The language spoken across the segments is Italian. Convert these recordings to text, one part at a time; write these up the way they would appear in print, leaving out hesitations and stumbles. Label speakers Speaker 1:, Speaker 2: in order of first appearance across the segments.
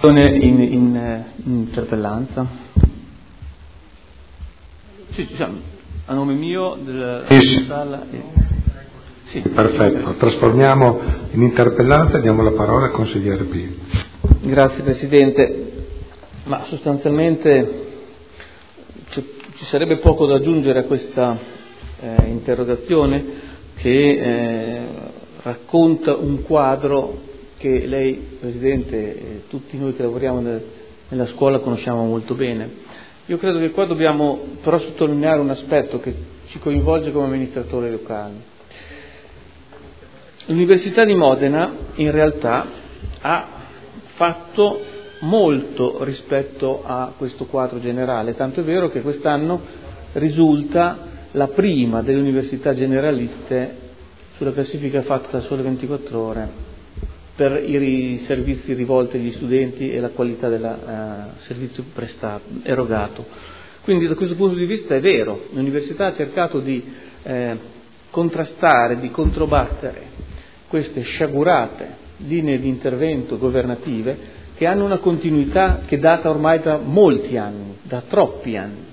Speaker 1: In interpellanza. Sì, diciamo, a nome mio della sala. Sì.
Speaker 2: Perfetto, trasformiamo in interpellanza e diamo la parola al consigliere Pini.
Speaker 1: Grazie Presidente, ma sostanzialmente ci sarebbe poco da aggiungere a questa interrogazione che racconta un quadro che lei, Presidente, e tutti noi che lavoriamo nella scuola conosciamo molto bene. Io credo che qua dobbiamo però sottolineare un aspetto che ci coinvolge come amministratori locali. L'Università di Modena in realtà ha fatto molto rispetto a questo quadro generale, tanto è vero che quest'anno risulta la prima delle università generaliste sulla classifica fatta da Sole 24 Ore per i servizi rivolti agli studenti e la qualità del servizio erogato. Quindi da questo punto di vista è vero, l'università ha cercato di contrastare, di controbattere queste sciagurate linee di intervento governative che hanno una continuità che data ormai da molti anni, da troppi anni.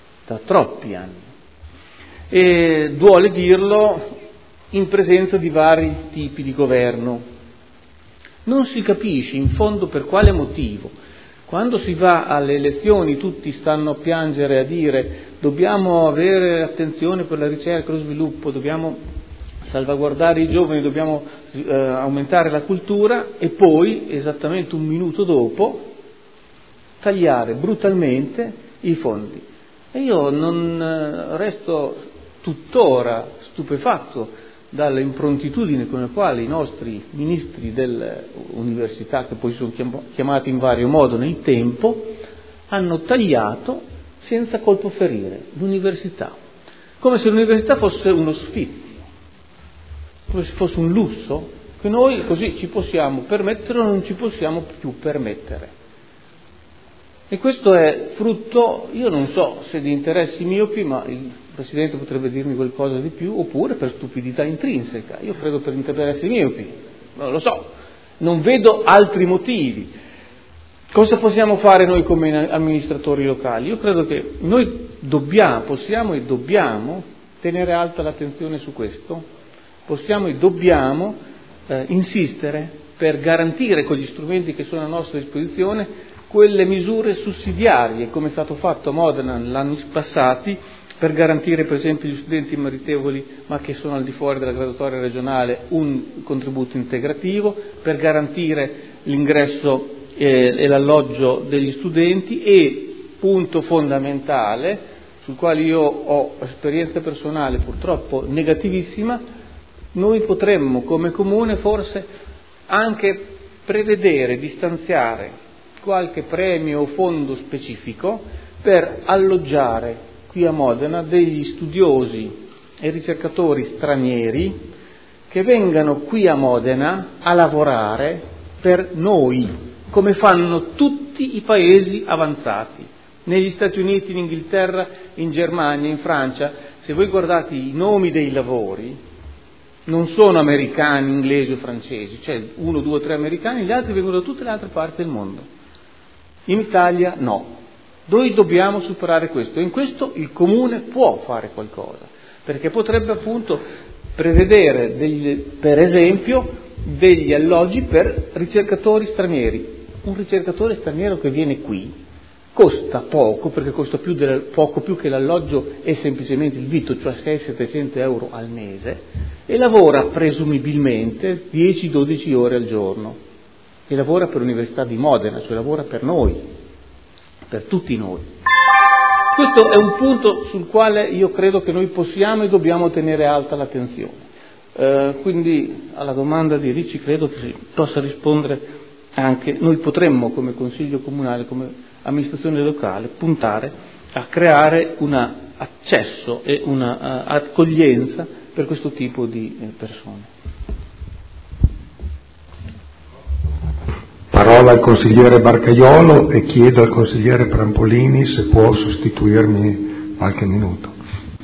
Speaker 1: E duole dirlo in presenza di vari tipi di governo. Non si capisce in fondo per quale motivo. Quando si va alle elezioni tutti stanno a piangere, a dire dobbiamo avere attenzione per la ricerca e lo sviluppo, dobbiamo salvaguardare i giovani, dobbiamo aumentare la cultura e poi, esattamente un minuto dopo, tagliare brutalmente i fondi. E io non resto tuttora stupefatto dalla improntitudine con la quale i nostri ministri dell'università, che poi sono chiamati in vario modo nel tempo, hanno tagliato senza colpo ferire l'università, come se l'università fosse uno sfizio, come se fosse un lusso che noi così ci possiamo permettere o non ci possiamo più permettere. E questo è frutto, io non so se di interessi miopi, ma il Presidente potrebbe dirmi qualcosa di più, oppure per stupidità intrinseca. Io credo per interessi miopi, non lo so, non vedo altri motivi. Cosa possiamo fare noi come amministratori locali? Io credo che noi possiamo e dobbiamo tenere alta l'attenzione su questo, possiamo e dobbiamo insistere per garantire con gli strumenti che sono a nostra disposizione quelle misure sussidiarie, come è stato fatto a Modena negli anni passati, per garantire per esempio agli studenti meritevoli ma che sono al di fuori della graduatoria regionale un contributo integrativo, per garantire l'ingresso e l'alloggio degli studenti e, punto fondamentale, sul quale io ho esperienza personale purtroppo negativissima, noi potremmo come Comune forse anche prevedere di stanziare qualche premio o fondo specifico per alloggiare qui a Modena degli studiosi e ricercatori stranieri che vengano qui a Modena a lavorare per noi, come fanno tutti i paesi avanzati, negli Stati Uniti, in Inghilterra, in Germania, in Francia. Se voi guardate i nomi dei lavori, non sono americani, inglesi o francesi, cioè 1, 2, 3 americani, gli altri vengono da tutte le altre parti del mondo. In Italia no. Noi dobbiamo superare questo e in questo il Comune può fare qualcosa, perché potrebbe appunto prevedere per esempio degli alloggi per ricercatori stranieri. Un ricercatore straniero che viene qui costa poco, perché costa poco più che l'alloggio e semplicemente il vitto, cioè 600-700 euro al mese, e lavora presumibilmente 10-12 ore al giorno. E lavora per l'Università di Modena, cioè lavora per noi, per tutti noi. Questo è un punto sul quale io credo che noi possiamo e dobbiamo tenere alta l'attenzione. Quindi alla domanda di Ricci credo che si possa rispondere anche, noi potremmo come Consiglio Comunale, come amministrazione locale, puntare a creare un accesso e una accoglienza per questo tipo di persone.
Speaker 2: Parola al consigliere Barcaiolo e chiedo al consigliere Prampolini se può sostituirmi qualche minuto.